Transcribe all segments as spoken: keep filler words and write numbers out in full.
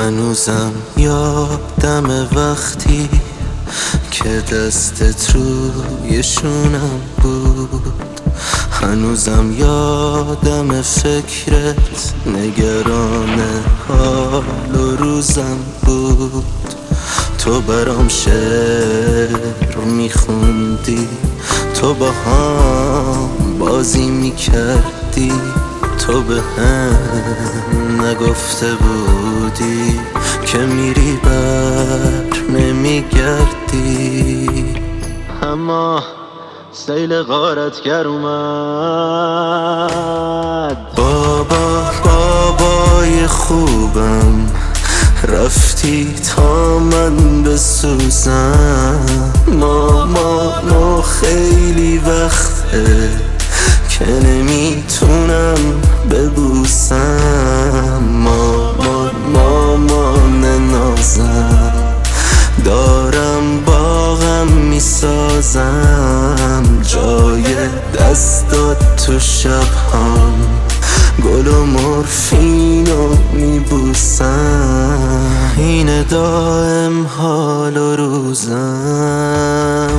هنوزم یادم وقتی که دستت روی شونم بود، هنوزم یادم فکرت نگران حال و روزم بود. تو برام شعر میخوندی، تو با هم بازی میکردی، تو به هم نگفته بودی که میری بر نمیگردی. اما سیل غارتگر اومد. بابا بابای خوبم، رفتی تا من بسوزم. ماما ما خیلی وقته که نمیتونم ببوسم. مامان مامان نازم، دارم باغم میسازم. جای دستات تو شبهام گل و مرفینو میبوسم. اینه دائم حال و روزم.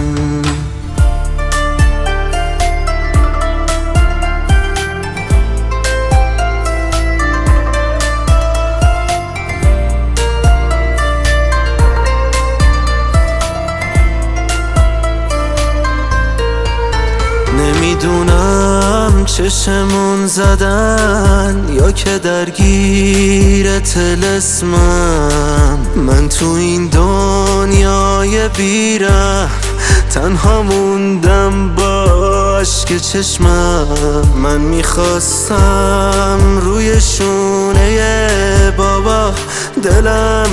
نمیدونم چشمون زدن یا که درگیر طلسمم. من تو این دنیای بیره تنها موندم با اشک چشمم. من میخواستم روی شونه بابا دلم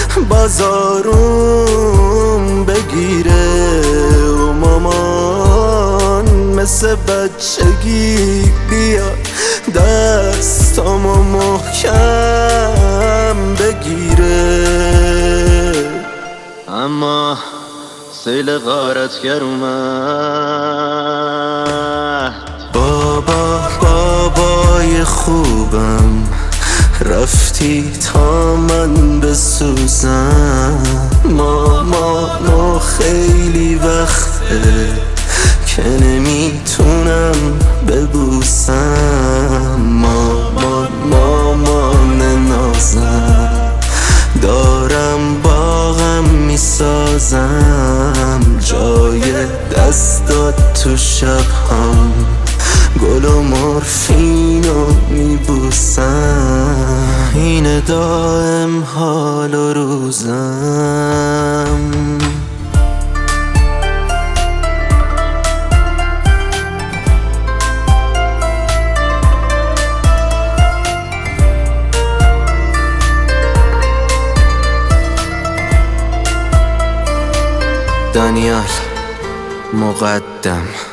بازاروم بگیره و مامان مثل بچگی بیا دستامو محکم بگیره. اما سیل غارتگر اومد. بابا بابای خوبم، رفتی تا من بسوزم. ماما ما خیلی وقته که نمیتونم ببوسم. مامان مامان نازم، دارم باغم میسازم. جای دستات تو شبهام گل و مرفینو میبوسم. اینه دائم حال و روزم. دانیال مقدم.